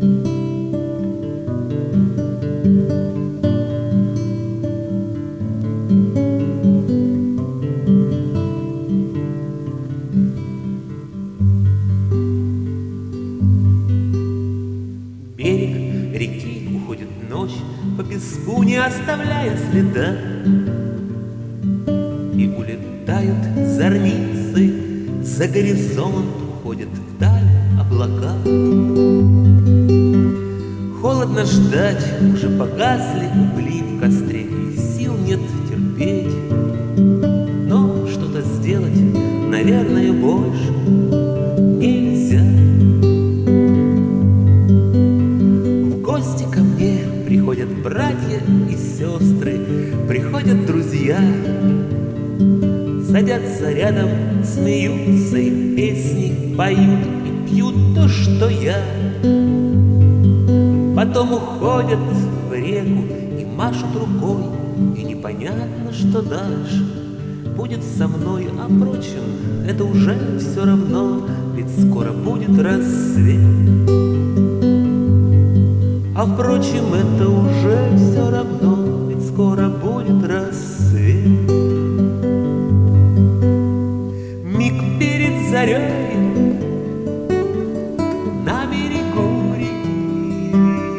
Берег реки уходит ночь по песку, не оставляя следа, и улетают зорницы, за горизонт уходят вдаль облака. Холодно ждать, уже погасли угли в костре, и сил нет терпеть. Но что-то сделать, наверное, больше нельзя. В гости ко мне приходят братья и сестры, приходят друзья, садятся рядом, смеются и песни поют, и пьют то, что я. Потом уходят в реку и машут рукой, и непонятно, что дальше будет со мной. А впрочем, это уже все равно, ведь скоро будет рассвет. А впрочем, это уже все равно, ведь скоро будет рассвет. Миг перед зарей на берегу реки,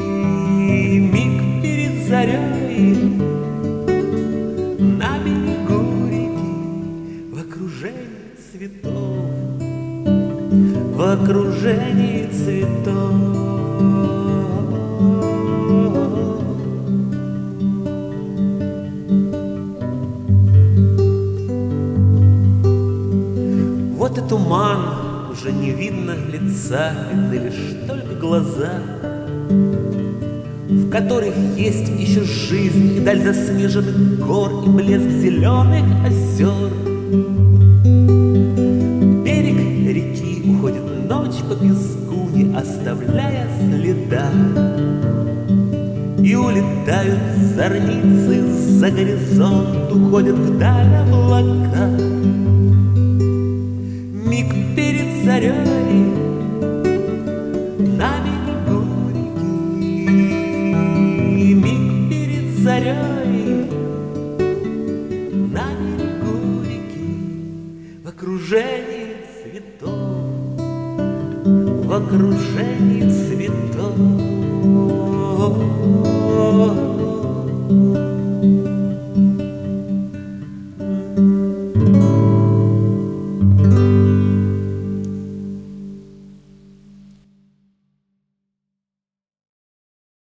миг перед зарей на берегу реки, в окружении цветов, в окружении цветов. Вот и туман, уже не видно лица, видны лишь только глаза, в которых есть еще жизнь, и даль заснеженных гор, и блеск зеленых озер. Берег реки уходит ночь по песку, не оставляя следа, и улетают зорницы, за горизонт уходят вдаль облака. Миг перед зарей на берегу реки, миг перед зарей на берегу реки, в окружении цветов, в окружении цветов.